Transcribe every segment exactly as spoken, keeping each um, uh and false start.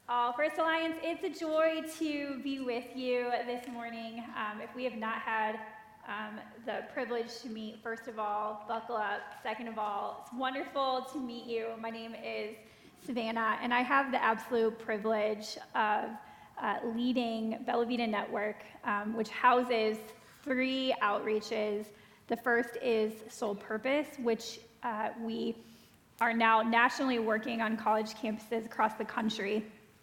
Uh, First Alliance, it's a joy to be with you this morning. Um, if we have not had um, the privilege to meet, first of all, buckle up. Second of all, it's wonderful to meet you. My name is Savannah, and I have the absolute privilege of uh, leading Bella Vita Network, um, which houses three outreaches. The first is Soul Purpose, which uh, we are now nationally working on college campuses across the country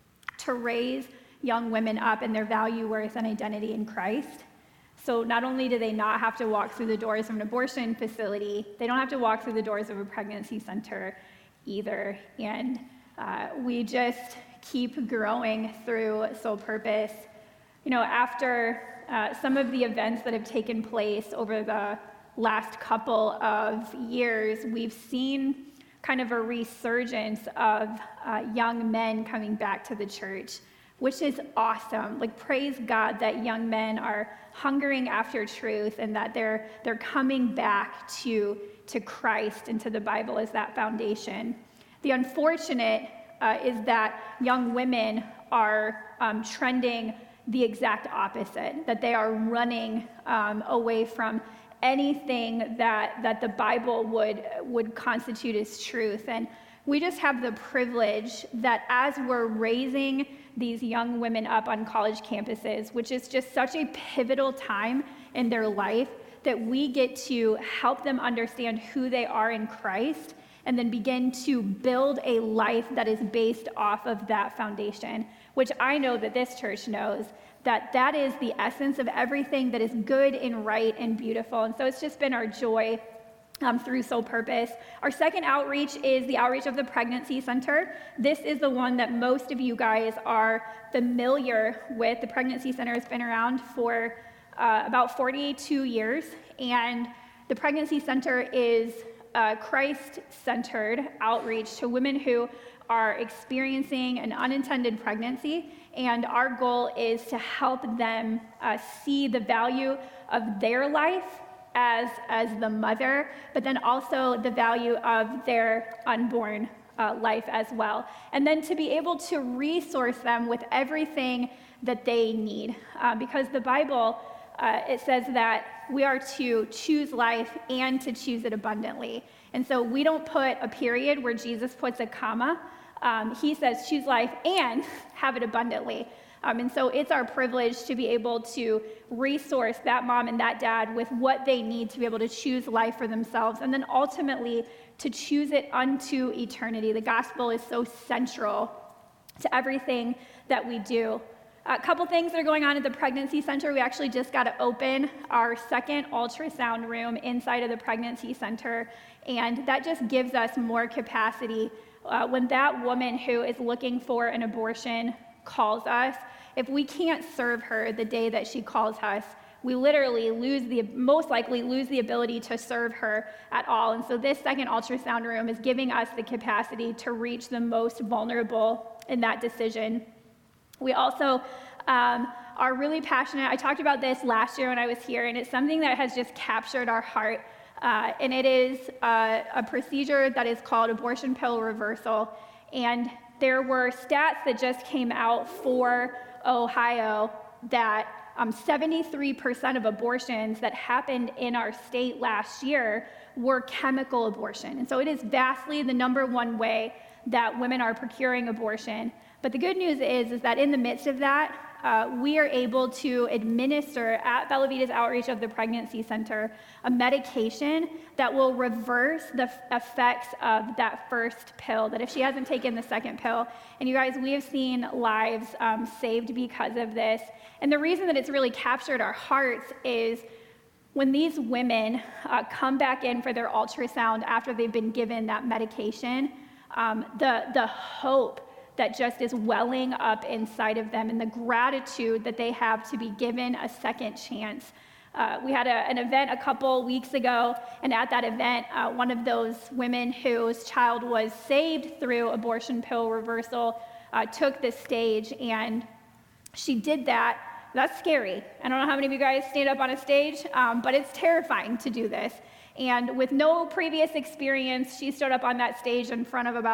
to raise young women up in their value, worth, and identity in Christ. So not only do they not have to walk through the doors of an abortion facility, they don't have to walk through the doors of a pregnancy center either. And uh, we just keep growing through Soul Purpose. You know, after uh, some of the events that have taken place over the last couple of years, we've seen kind of a resurgence of uh, young men coming back to the church, which is awesome. Like, praise God that young men are hungering after truth and that they're they're coming back to, to Christ and to the Bible as that foundation. The unfortunate uh, is that young women are um, trending the exact opposite, that they are running um, away from anything that that the Bible would would constitute as truth. And we just have the privilege that as we're raising these young women up on college campuses, which is just such a pivotal time in their life, that we get to help them understand who they are in Christ and then begin to build a life that is based off of that foundation, which I know that this church knows that that is the essence of everything that is good and right and beautiful. And so it's just been our joy um, through Soul Purpose. Our second outreach is the outreach of the Pregnancy Center. This is the one that most of you guys are familiar with. The Pregnancy Center has been around for uh, about forty-two years, and the Pregnancy Center is a Christ-centered outreach to women who are experiencing an unintended pregnancy, and our goal is to help them uh, see the value of their life as, as the mother, but then also the value of their unborn uh, life as well. And then to be able to resource them with everything that they need. Uh, because the Bible, uh, it says that we are to choose life and to choose it abundantly. And so we don't put a period where Jesus puts a comma. Um, he says, choose life and have it abundantly. Um, and so it's our privilege to be able to resource that mom and that dad with what they need to be able to choose life for themselves, and then ultimately to choose it unto eternity. The gospel is so central to everything that we do. A couple things that are going on at the Pregnancy Center. We actually just got to open our second ultrasound room inside of the Pregnancy Center, and that just gives us more capacity. Uh, when that woman who is looking for an abortion calls us, if we can't serve her the day that she calls us, we literally lose the, most likely lose the ability to serve her at all. And so this second ultrasound room is giving us the capacity to reach the most vulnerable in that decision. We also um, are really passionate. I talked about this last year when I was here, and it's something that has just captured our heart. Uh, and it is uh, a procedure that is called abortion pill reversal. And there were stats that just came out for Ohio that um, seventy-three percent of abortions that happened in our state last year were chemical abortion. And so it is vastly the number one way that women are procuring abortion. But the good news is, is that in the midst of that, Uh, we are able to administer at Bella Vita's outreach of the Pregnancy Center a medication that will reverse the f- effects of that first pill, that if she hasn't taken the second pill. And you guys, we have seen lives um, saved because of this. And the reason that it's really captured our hearts is when these women uh, come back in for their ultrasound after they've been given that medication, um, the, the hope that just is welling up inside of them, and the gratitude that they have to be given a second chance. Uh, we had a, an event a couple weeks ago, and at that event, uh, one of those women whose child was saved through abortion pill reversal uh, took the stage, and she did that. That's scary. I don't know how many of you guys stand up on a stage, um, but it's terrifying to do this. And with no previous experience, she stood up on that stage in front of about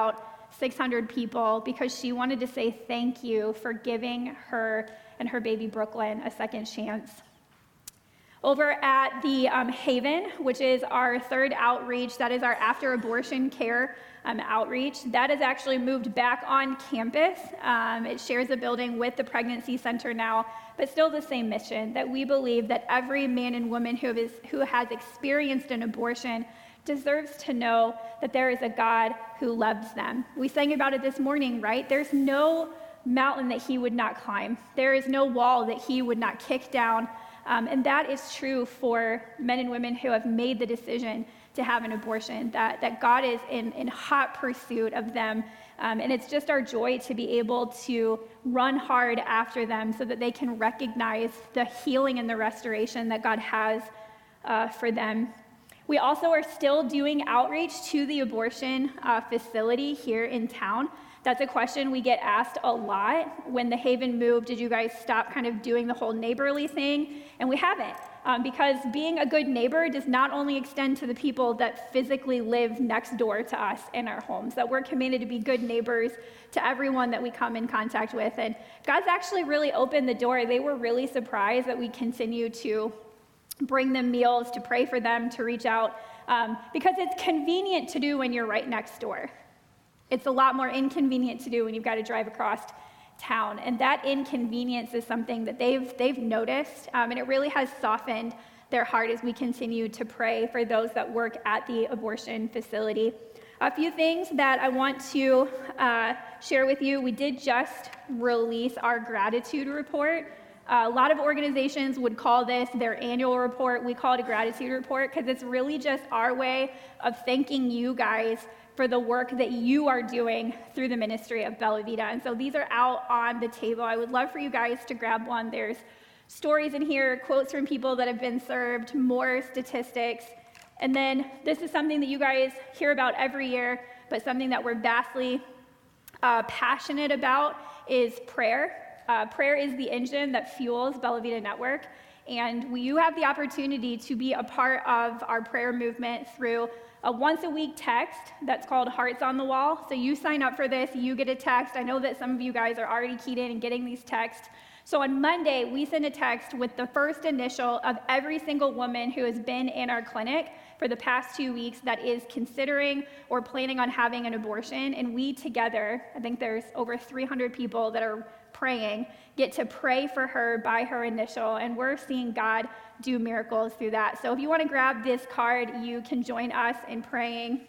six hundred people because she wanted to say thank you for giving her and her baby Brooklyn a second chance. Over at the um, Haven, which is our third outreach, that is our after-abortion care um, outreach, that is actually moved back on campus. Um, it shares a building with the pregnancy center now, but still the same mission, that we believe that every man and woman who, is, who has experienced an abortion deserves to know that there is a God who loves them. We sang about it this morning, right? There's no mountain that he would not climb. There is no wall that he would not kick down. Um, and that is true for men and women who have made the decision to have an abortion, that, that God is in, in hot pursuit of them. Um, and it's just our joy to be able to run hard after them so that they can recognize the healing and the restoration that God has uh, for them. We also are still doing outreach to the abortion uh, facility here in town. That's a question we get asked a lot. When the Haven moved, did you guys stop kind of doing the whole neighborly thing? And we haven't, um, because being a good neighbor does not only extend to the people that physically live next door to us in our homes, that we're commanded to be good neighbors to everyone that we come in contact with. And God's actually really opened the door. They were really surprised that we continue to bring them meals, to pray for them, to reach out, um, because it's convenient to do when you're right next door. It's a lot more inconvenient to do when you've got to drive across town. And that inconvenience is something that they've they've noticed, um, and it really has softened their heart as we continue to pray for those that work at the abortion facility. A few things that I want to uh, share with you. We did just release our gratitude report. Uh, a lot of organizations would call this their annual report. We call it a gratitude report because it's really just our way of thanking you guys for the work that you are doing through the ministry of Bella Vita. And so these are out on the table. I would love for you guys to grab one. There's stories in here, quotes from people that have been served, more statistics. And then this is something that you guys hear about every year, but something that we're vastly uh, passionate about is prayer. Uh, prayer is the engine that fuels Bella Vita Network. And we, you have the opportunity to be a part of our prayer movement through a once a week text that's called Hearts on the Wall. So you sign up for this, you get a text. I know that some of you guys are already keyed in and getting these texts. So on Monday, we send a text with the first initial of every single woman who has been in our clinic for the past two weeks that is considering or planning on having an abortion. And we together, I think there's over three hundred people that are praying, get to pray for her by her initial, and we're seeing God do miracles through that. So if you want to grab this card, you can join us in praying.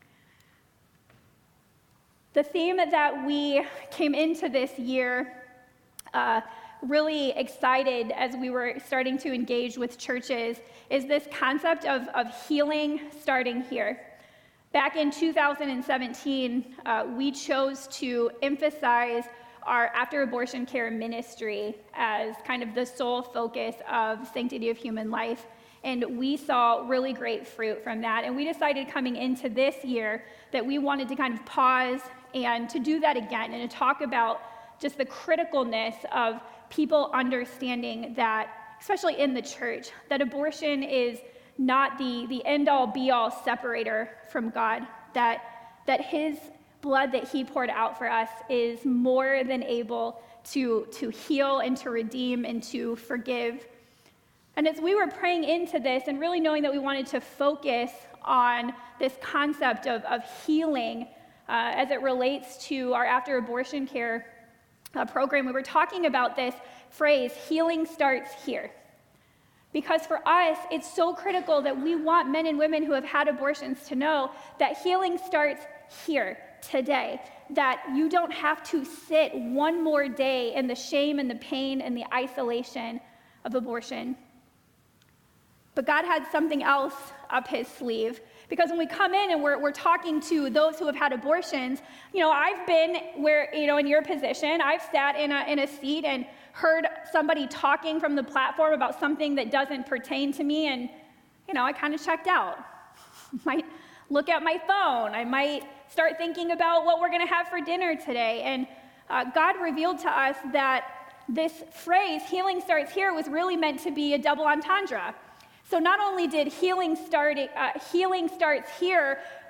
The theme that we came into this year uh, really excited as we were starting to engage with churches is this concept of, of healing starting here. Back in two thousand seventeen, uh, we chose to emphasize our after-abortion care ministry as kind of the sole focus of Sanctity of Human Life. And we saw really great fruit from that. And we decided coming into this year that we wanted to kind of pause and to do that again and to talk about just the criticalness of people understanding that, especially in the church, that abortion is not the, the end-all, be-all separator from God, that, that his blood that he poured out for us is more than able to, to heal and to redeem and to forgive. And as we were praying into this and really knowing that we wanted to focus on this concept of, of healing uh, as it relates to our after-abortion care uh, program, we were talking about this phrase, healing starts here. Because for us, it's so critical that we want men and women who have had abortions to know that healing starts here, today, that you don't have to sit one more day in the shame and the pain and the isolation of abortion. But God had something else up his sleeve. Because when we come in and we're, we're talking to those who have had abortions, you know, I've been where, you know, in your position, I've sat in a, in a seat and heard somebody talking from the platform about something that doesn't pertain to me, and, you know, I kind of checked out. Might look at my phone. I might start thinking about what we're going to have for dinner today. And uh, God revealed to us that this phrase, healing starts here, was really meant to be a double entendre. So not only did healing start, uh, healing starts here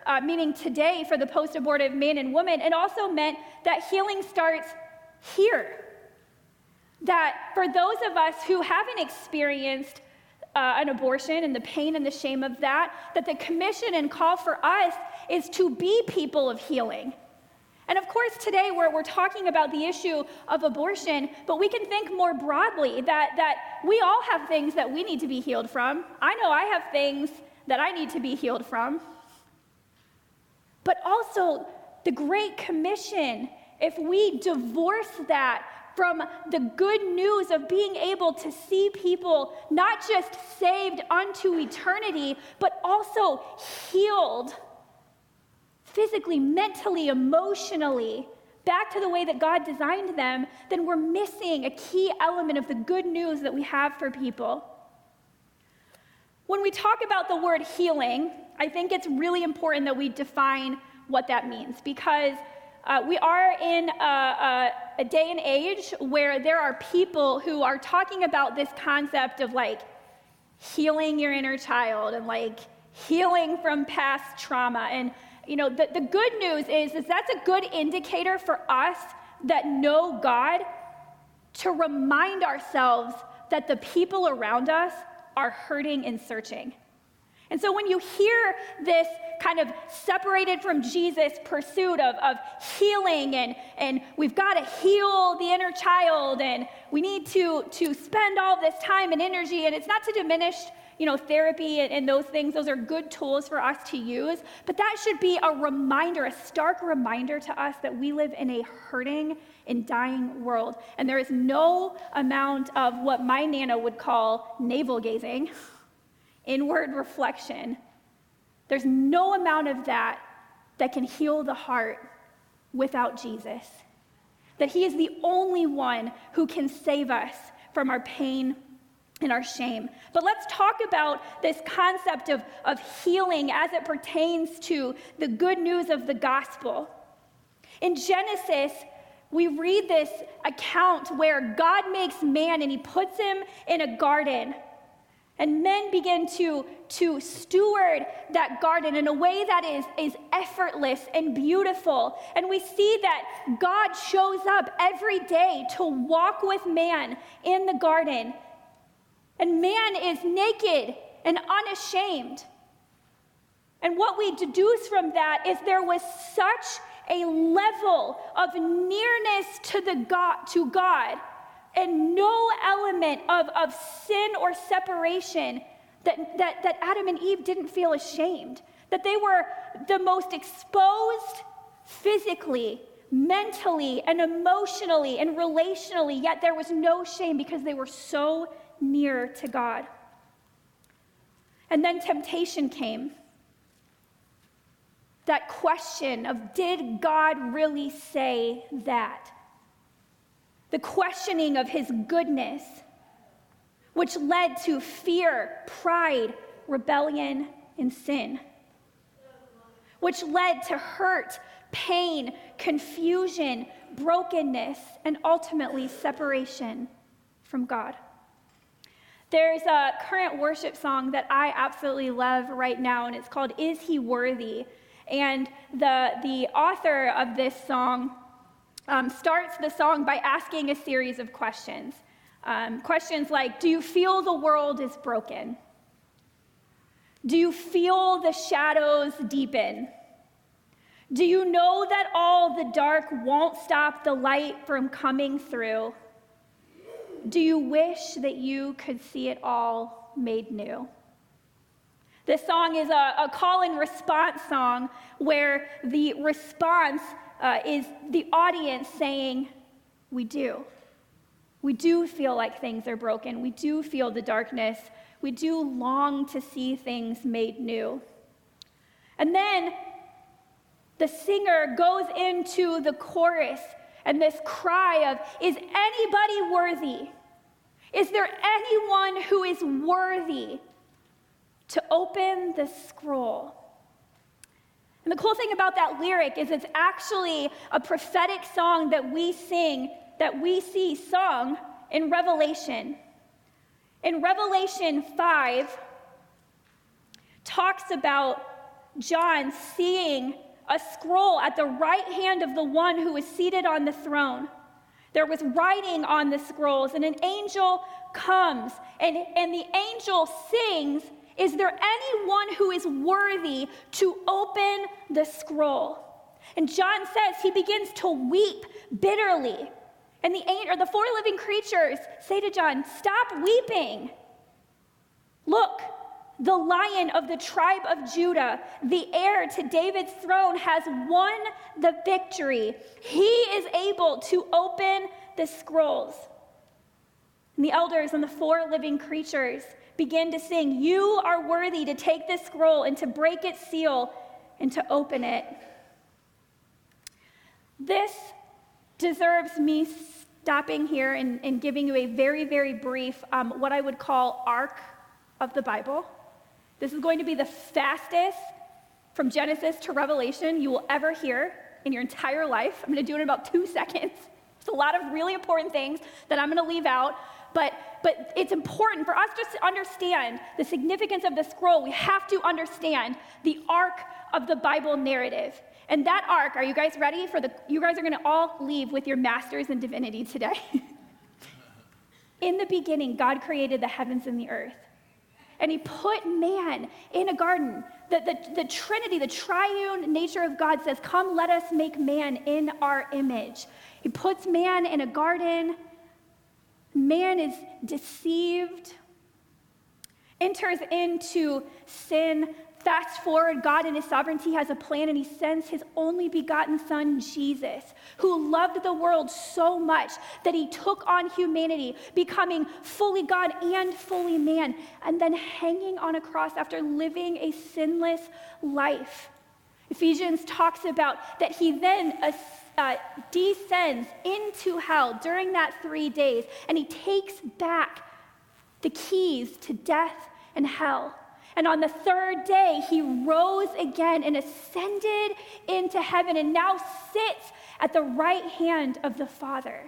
uh, meaning today for the post-abortive man and woman, it also meant that healing starts here. That for those of us who haven't experienced uh, an abortion and the pain and the shame of that, that the commission and call for us is to be people of healing. And of course, today we're, we're talking about the issue of abortion, but we can think more broadly that, that we all have things that we need to be healed from. I know I have things that I need to be healed from. But also, the Great Commission, if we divorce that from the good news of being able to see people not just saved unto eternity, but also healed physically, mentally, emotionally, back to the way that God designed them, then we're missing a key element of the good news that we have for people. When we talk about the word healing, I think it's really important that we define what that means, because Uh, we are in a, a, a day and age where there are people who are talking about this concept of like healing your inner child and like healing from past trauma. And, you know, the, the good news is, is that's a good indicator for us that know God to remind ourselves that the people around us are hurting and searching. And so when you hear this kind of separated from Jesus pursuit of, of healing and, and we've got to heal the inner child and we need to, to spend all this time and energy, and it's not to diminish, you know, therapy and, and those things. Those are good tools for us to use, but that should be a reminder, a stark reminder to us that we live in a hurting and dying world. And there is no amount of what my Nana would call navel gazing, inward reflection. There's no amount of that that can heal the heart without Jesus. That he is the only one who can save us from our pain and our shame. But let's talk about this concept of, of healing as it pertains to the good news of the gospel. In Genesis, we read this account where God makes man and he puts him in a garden. And men begin to, to steward that garden in a way that is, is effortless and beautiful. And we see that God shows up every day to walk with man in the garden. And man is naked and unashamed. And what we deduce from that is there was such a level of nearness to, the God, to God and no element of, of sin or separation that, that, that Adam and Eve didn't feel ashamed, that they were the most exposed physically, mentally, and emotionally, and relationally, yet there was no shame because they were so near to God. And then temptation came. That question of, did God really say that? The questioning of his goodness, which led to fear, pride, rebellion, and sin, which led to hurt, pain, confusion, brokenness, and ultimately separation from God. There's a current worship song that I absolutely love right now, and it's called "Is He Worthy?" And the, the author of this song Um, starts the song by asking a series of questions. Um, questions like, do you feel the world is broken? Do you feel the shadows deepen? Do you know that all the dark won't stop the light from coming through? Do you wish that you could see it all made new? This song is a, a call and response song where the response Uh, is the audience saying, we do. We do feel like things are broken. We do feel the darkness. We do long to see things made new. And then the singer goes into the chorus and this cry of, is anybody worthy? Is there anyone who is worthy to open the scroll? And the cool thing about that lyric is it's actually a prophetic song that we sing, that we see sung in Revelation. In Revelation five, talks about John seeing a scroll at the right hand of the one who was seated on the throne. There was writing on the scrolls, and an angel comes, and, and the angel sings, "Is there anyone who is worthy to open the scroll?" And John says he begins to weep bitterly. And the, or the four living creatures say to John, "Stop weeping. Look, the Lion of the tribe of Judah, the heir to David's throne, has won the victory. He is able to open the scrolls." And the elders and the four living creatures begin to sing, "You are worthy to take this scroll and to break its seal and to open it." This deserves me stopping here and, and giving you a very, very brief, um, what I would call arc of the Bible. This is going to be the fastest from Genesis to Revelation you will ever hear in your entire life. I'm going to do it in about two seconds. There's a lot of really important things that I'm going to leave out, but, but it's important for us to understand the significance of the scroll. We have to understand the arc of the Bible narrative. And that arc, are you guys ready for the, you guys are going to all leave with your masters in divinity today. In the beginning, God created the heavens and the earth. And he put man in a garden. The, the, the Trinity, the triune nature of God says, "Come, let us make man in our image." He puts man in a garden. Man is deceived, enters into sin. Fast forward, God in his sovereignty has a plan, and he sends his only begotten son, Jesus, who loved the world so much that he took on humanity, becoming fully God and fully man, and then hanging on a cross after living a sinless life. Ephesians talks about that he then uh, uh, descends into hell during that three days, and he takes back the keys to death and hell. And on the third day, he rose again and ascended into heaven and now sits at the right hand of the Father.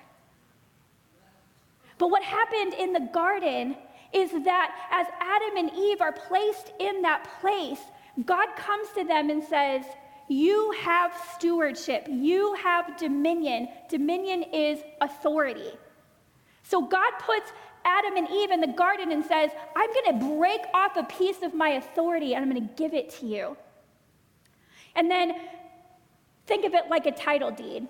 But what happened in the garden is that as Adam and Eve are placed in that place, God comes to them and says, "You have stewardship. You have dominion." Dominion is authority. So God puts Adam and Eve in the garden and says, "I'm going to break off a piece of my authority and I'm going to give it to you." And then think of it like a title deed.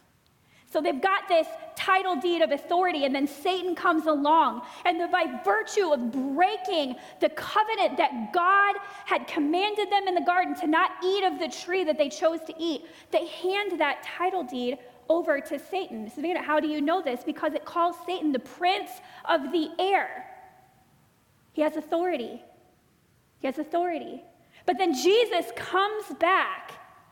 So they've got this title deed of authority, and then Satan comes along, and by virtue of breaking the covenant that God had commanded them in the garden to not eat of the tree that they chose to eat, they hand that title deed over to Satan. So how do you know this? Because it calls Satan the prince of the air. He has authority. He has authority. But then Jesus comes back,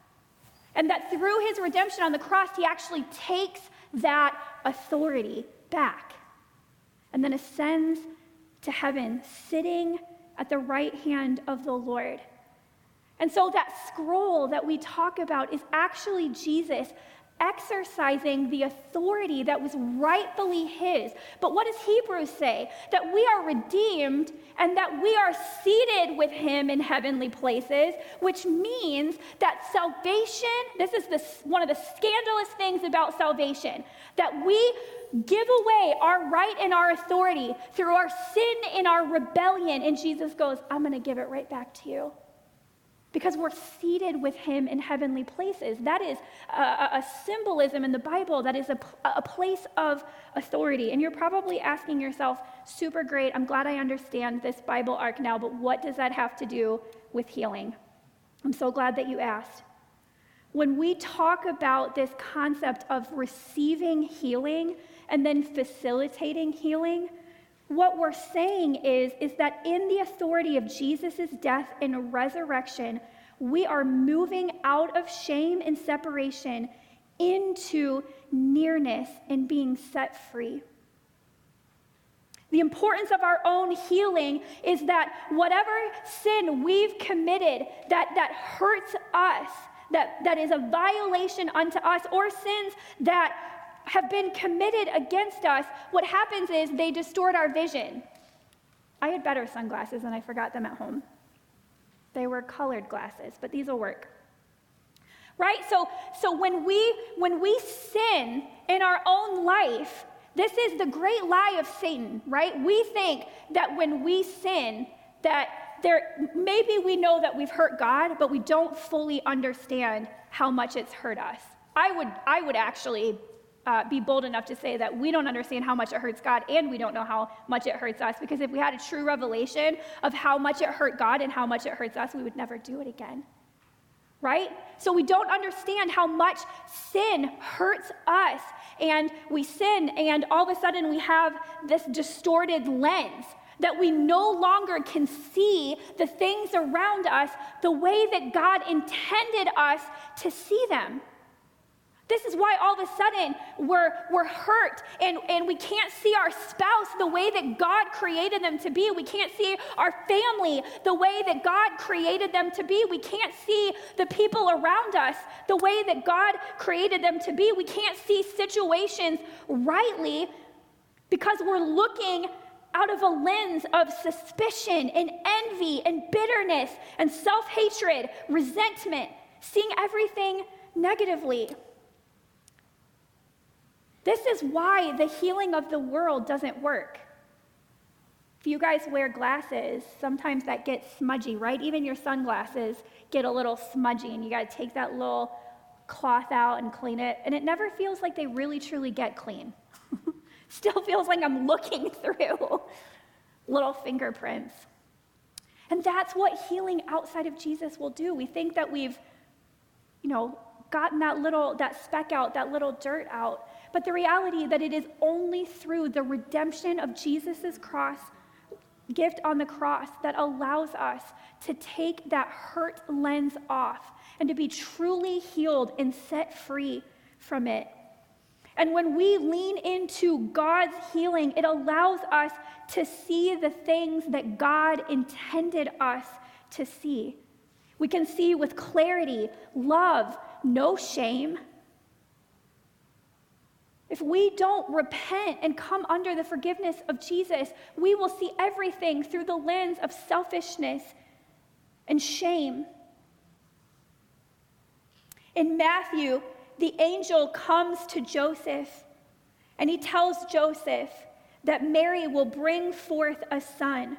and that through his redemption on the cross, he actually takes that authority back and then ascends to heaven, sitting at the right hand of the Lord. And so that scroll that we talk about is actually Jesus exercising the authority that was rightfully his. But what does Hebrews say? That we are redeemed and that we are seated with him in heavenly places, which means that salvation, this is the, one of the scandalous things about salvation, that we give away our right and our authority through our sin and our rebellion, and Jesus goes, "I'm going to give it right back to you." Because we're seated with him in heavenly places. That is a, a symbolism in the Bible that is a, a place of authority. And you're probably asking yourself, super great, I'm glad I understand this Bible arc now, but what does that have to do with healing? I'm so glad that you asked. When we talk about this concept of receiving healing and then facilitating healing, what we're saying is, is that in the authority of Jesus' death and resurrection, we are moving out of shame and separation into nearness and being set free. The importance of our own healing is that whatever sin we've committed that, that hurts us, that, that is a violation unto us, or sins that have been committed against us, what happens is they distort our vision. I had better sunglasses and I forgot them at home. They were colored glasses, but these will work. Right? So, so when we when we sin in our own life, this is the great lie of Satan, right? We think that when we sin, that there maybe we know that we've hurt God, but we don't fully understand how much it's hurt us. I would I would actually uh, be bold enough to say that we don't understand how much it hurts God, and we don't know how much it hurts us, because if we had a true revelation of how much it hurt God and how much it hurts us, we would never do it again. Right? So we don't understand how much sin hurts us, and we sin, and all of a sudden we have this distorted lens that we no longer can see the things around us the way that God intended us to see them. This is why all of a sudden we're, we're hurt, and, and we can't see our spouse the way that God created them to be. We can't see our family the way that God created them to be. We can't see the people around us the way that God created them to be. We can't see situations rightly because we're looking out of a lens of suspicion and envy and bitterness and self-hatred, resentment, seeing everything negatively. This is why the healing of the world doesn't work. If you guys wear glasses, sometimes that gets smudgy, right? Even your sunglasses get a little smudgy, and you got to take that little cloth out and clean it, and it never feels like they really truly get clean. Still feels like I'm looking through little fingerprints. And that's what healing outside of Jesus will do. We think that we've, you know, gotten that little, that speck out, that little dirt out. But the reality that it is only through the redemption of Jesus' cross, gift on the cross, that allows us to take that hurt lens off and to be truly healed and set free from it. And when we lean into God's healing, it allows us to see the things that God intended us to see. We can see with clarity, love, no shame. If we don't repent and come under the forgiveness of Jesus, we will see everything through the lens of selfishness and shame. In Matthew, the angel comes to Joseph, and he tells Joseph that Mary will bring forth a son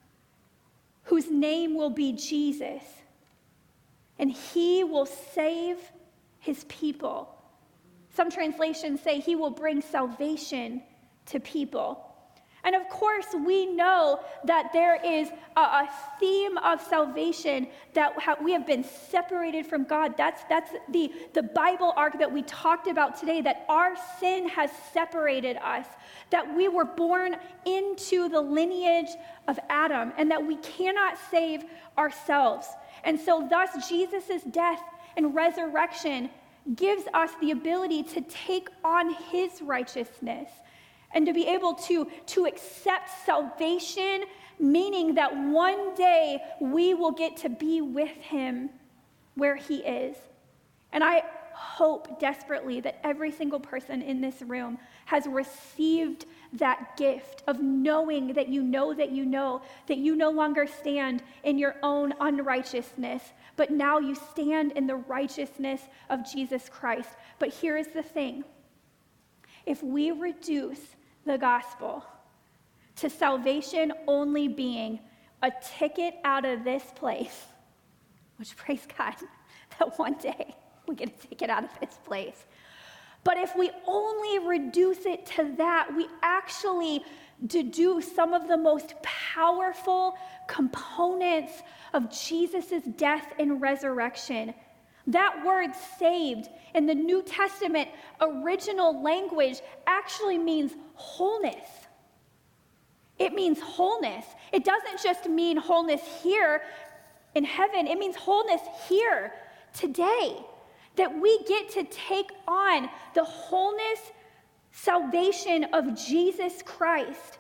whose name will be Jesus, and he will save his people. Some translations say he will bring salvation to people. And of course, we know that there is a, a theme of salvation, that ha- we have been separated from God. That's, that's the, the Bible arc that we talked about today, that our sin has separated us, that we were born into the lineage of Adam, and that we cannot save ourselves. And so thus, Jesus' death and resurrection gives us the ability to take on his righteousness and to be able to, to accept salvation, meaning that one day we will get to be with him where he is. And I hope desperately that every single person in this room has received that gift of knowing that you know that you know that you no longer stand in your own unrighteousness, but now you stand in the righteousness of Jesus Christ. But here is the thing. If we reduce the gospel to salvation only being a ticket out of this place, which praise God that one day we get a ticket out of this place. But if we only reduce it to that, we actually deduce some of the most powerful components of Jesus' death and resurrection. That word saved in the New Testament original language actually means wholeness. It means wholeness. It doesn't just mean wholeness here in heaven. It means wholeness here today. That we get to take on the wholeness, salvation of Jesus Christ.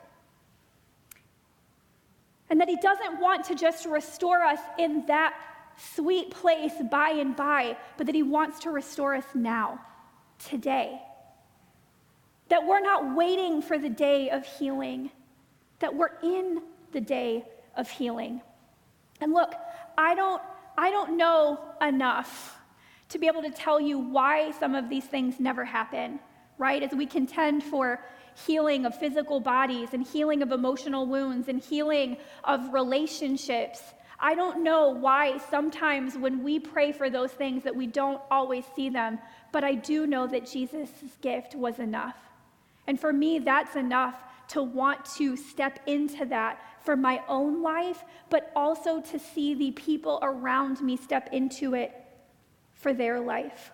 And that he doesn't want to just restore us in that sweet place by and by, but that he wants to restore us now, today. That we're not waiting for the day of healing, that we're in the day of healing. And look, I don't, I don't know enough to be able to tell you why some of these things never happen, right? As we contend for healing of physical bodies and healing of emotional wounds and healing of relationships, I don't know why sometimes when we pray for those things that we don't always see them, but I do know that Jesus' gift was enough. And for me, that's enough to want to step into that for my own life, but also to see the people around me step into it for their life.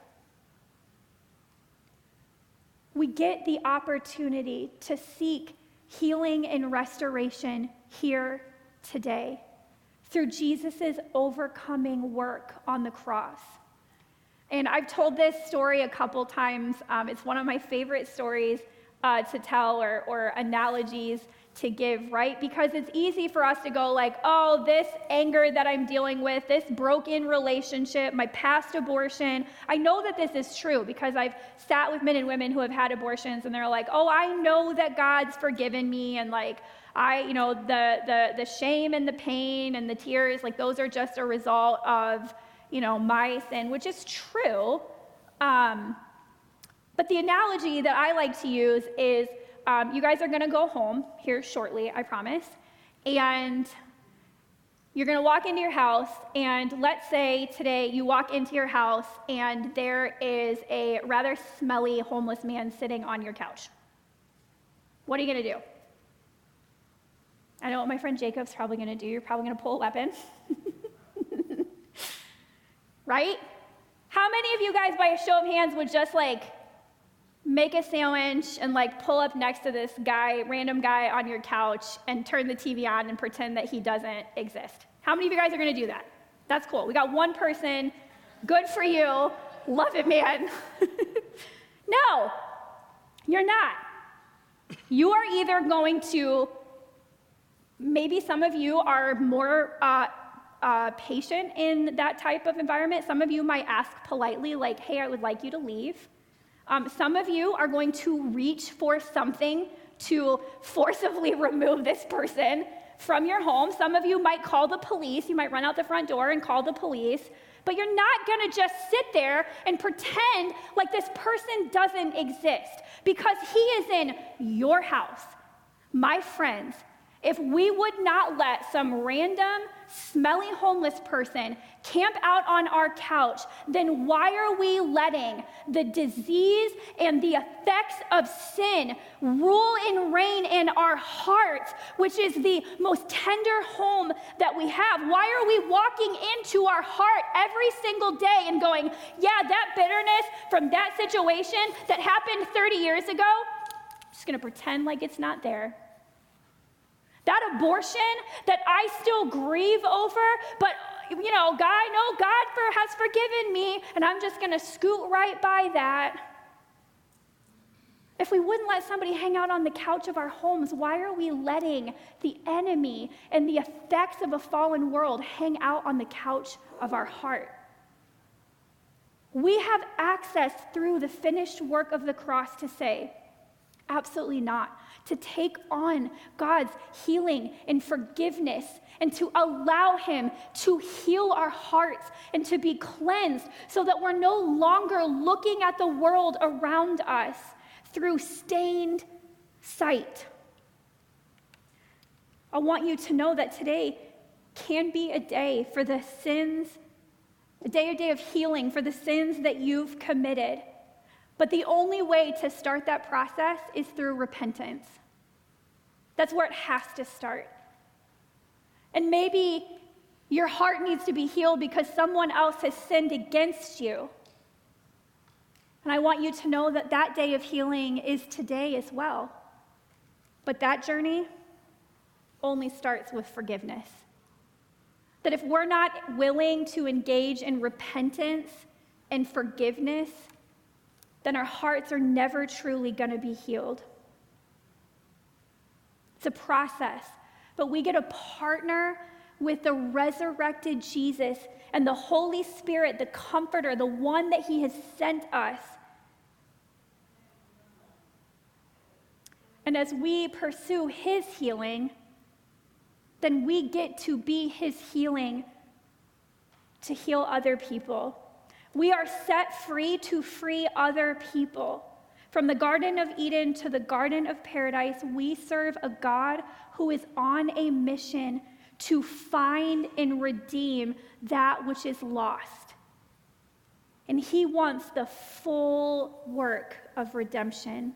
We get the opportunity to seek healing and restoration here today through Jesus' overcoming work on the cross. And I've told this story a couple times. Um, it's one of my favorite stories uh, to tell or, or analogies to give, right? Because it's easy for us to go like, oh, this anger that I'm dealing with, this broken relationship, my past abortion. I know that this is true because I've sat with men and women who have had abortions and they're like, oh, I know that God's forgiven me, and like, I, you know, the the the shame and the pain and the tears, like those are just a result of, you know, my sin, which is true. Um, but the analogy that I like to use is, Um, you guys are going to go home here shortly, I promise, and you're going to walk into your house, and let's say today you walk into your house and there is a rather smelly homeless man sitting on your couch. What are you going to do? I know what my friend Jacob's probably going to do. You're probably going to pull a weapon. Right? How many of you guys, by a show of hands, would just like make a sandwich and like pull up next to this guy, random guy on your couch, and turn the T V on and pretend that he doesn't exist? How many of you guys are going to do that? That's cool. We got one person. Good for you. Love it, man. No, you're not. You are either going to, maybe some of you are more uh, uh, patient in that type of environment. Some of you might ask politely, like, hey, I would like you to leave. Um, some of you are going to reach for something to forcibly remove this person from your home. Some of you might call the police. You might run out the front door and call the police. But you're not going to just sit there and pretend like this person doesn't exist, because he is in your house. My friends, if we would not let some random, smelly homeless person camp out on our couch, then why are we letting the disease and the effects of sin rule and reign in our hearts, which is the most tender home that we have? Why are we walking into our heart every single day and going, yeah, that bitterness from that situation that happened thirty years ago, I'm just gonna pretend like it's not there. That abortion that I still grieve over, but you know, God, I know God for, has forgiven me, and I'm just going to scoot right by that. If we wouldn't let somebody hang out on the couch of our homes, why are we letting the enemy and the effects of a fallen world hang out on the couch of our heart? We have access through the finished work of the cross to say, absolutely not. To take on God's healing and forgiveness and to allow him to heal our hearts and to be cleansed so that we're no longer looking at the world around us through stained sight. I want you to know that today can be a day for the sins, a day, a day of healing for the sins that you've committed. But the only way to start that process is through repentance. That's where it has to start. And maybe your heart needs to be healed because someone else has sinned against you. And I want you to know that that day of healing is today as well. But that journey only starts with forgiveness. That if we're not willing to engage in repentance and forgiveness, then our hearts are never truly going to be healed. It's a process, but we get to partner with the resurrected Jesus and the Holy Spirit, the Comforter, the one that he has sent us. And as we pursue his healing, then we get to be his healing to heal other people. We are set free to free other people. From the Garden of Eden to the Garden of Paradise, we serve a God who is on a mission to find and redeem that which is lost. And he wants the full work of redemption.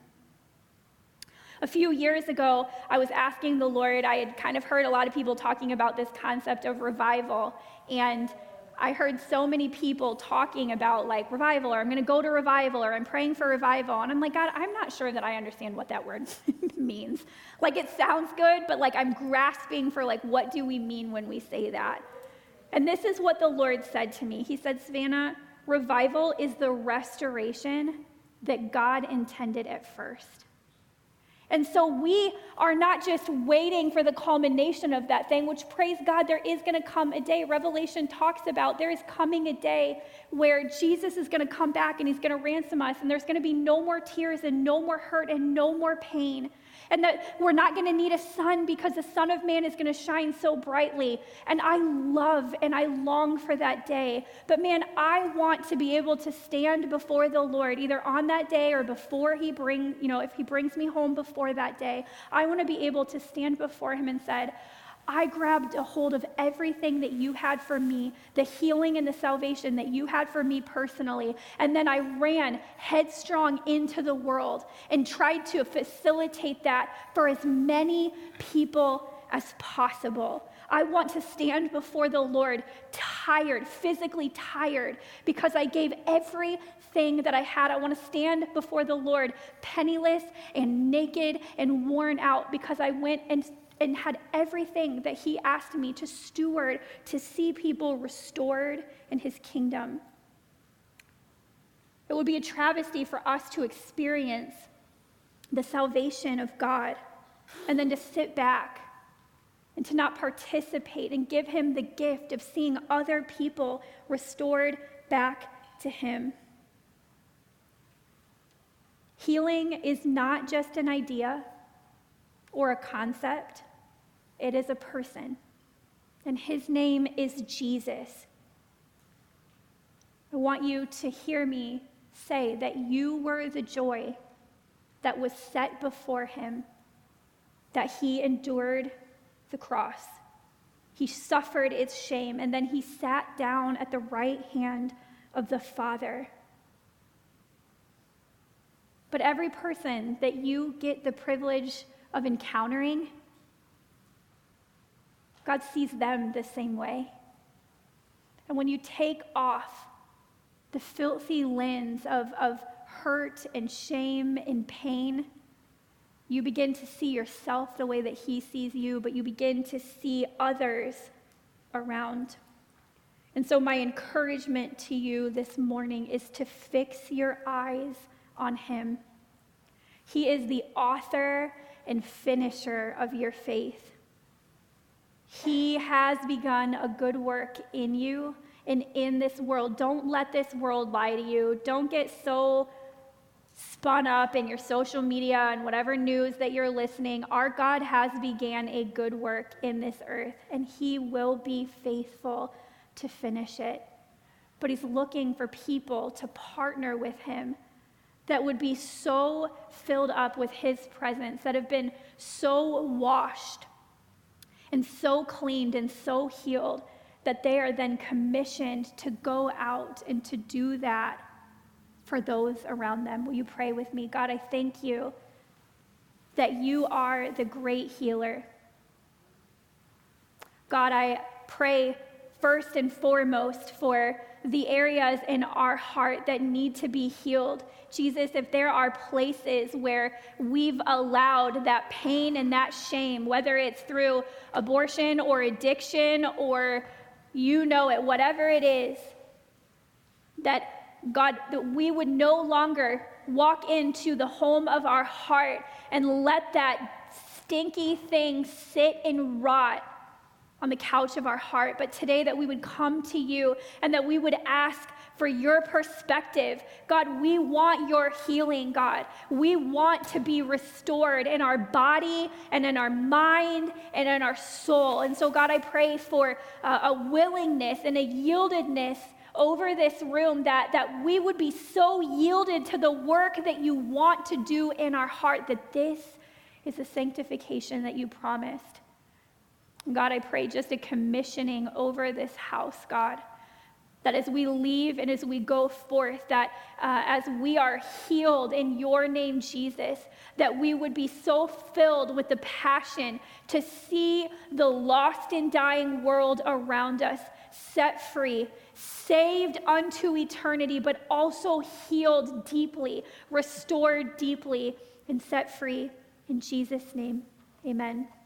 A few years ago, I was asking the Lord, I had kind of heard a lot of people talking about this concept of revival, and I heard so many people talking about like revival, or I'm going to go to revival, or I'm praying for revival. And I'm like, God, I'm not sure that I understand what that word means. Like, it sounds good, but like I'm grasping for like, what do we mean when we say that? And this is what the Lord said to me. He said, Savannah, revival is the restoration that God intended at first. And so we are not just waiting for the culmination of that thing, which, praise God, there is going to come a day. Revelation talks about there is coming a day where Jesus is going to come back and he's going to ransom us, and there's going to be no more tears and no more hurt and no more pain. And that we're not going to need a sun because the Son of Man is going to shine so brightly. And I love and I long for that day. But man, I want to be able to stand before the Lord, either on that day or before he brings, you know, if he brings me home before that day. I want to be able to stand before him and said, I grabbed a hold of everything that you had for me, the healing and the salvation that you had for me personally, and then I ran headstrong into the world and tried to facilitate that for as many people as possible. I want to stand before the Lord tired, physically tired, because I gave everything that I had. I want to stand before the Lord penniless and naked and worn out because I went and and had everything that he asked me to steward, to see people restored in his kingdom. It would be a travesty for us to experience the salvation of God and then to sit back and to not participate and give him the gift of seeing other people restored back to him. Healing is not just an idea or a concept. It is a person, and his name is Jesus. I want you to hear me say that you were the joy that was set before him, that he endured the cross. He suffered its shame, and then he sat down at the right hand of the Father. But every person that you get the privilege of encountering, God sees them the same way. And when you take off the filthy lens of, of hurt and shame and pain, you begin to see yourself the way that he sees you, but you begin to see others around. And so my encouragement to you this morning is to fix your eyes on him. He is the author and finisher of your faith. He has begun a good work in you and in this world. Don't let this world lie to you. Don't get so spun up in your social media and whatever news that you're listening. Our God has began a good work in this earth, and he will be faithful to finish it. But he's looking for people to partner with him that would be so filled up with his presence, that have been so washed and so cleaned and so healed that they are then commissioned to go out and to do that for those around them. Will you pray with me? God, I thank you that you are the great healer. God, I pray first and foremost for the areas in our heart that need to be healed. Jesus, if there are places where we've allowed that pain and that shame, whether it's through abortion or addiction or you know it, whatever it is, that God, that we would no longer walk into the home of our heart and let that stinky thing sit and rot on the couch of our heart, but today that we would come to you and that we would ask for your perspective. God, we want your healing, God. We want to be restored in our body and in our mind and in our soul. And so, God, I pray for uh, a willingness and a yieldedness over this room, that, that we would be so yielded to the work that you want to do in our heart, that this is the sanctification that you promised. God, I pray just a commissioning over this house, God, that as we leave and as we go forth, that uh, as we are healed in your name, Jesus, that we would be so filled with the passion to see the lost and dying world around us set free, saved unto eternity, but also healed deeply, restored deeply, and set free. In Jesus' name, amen.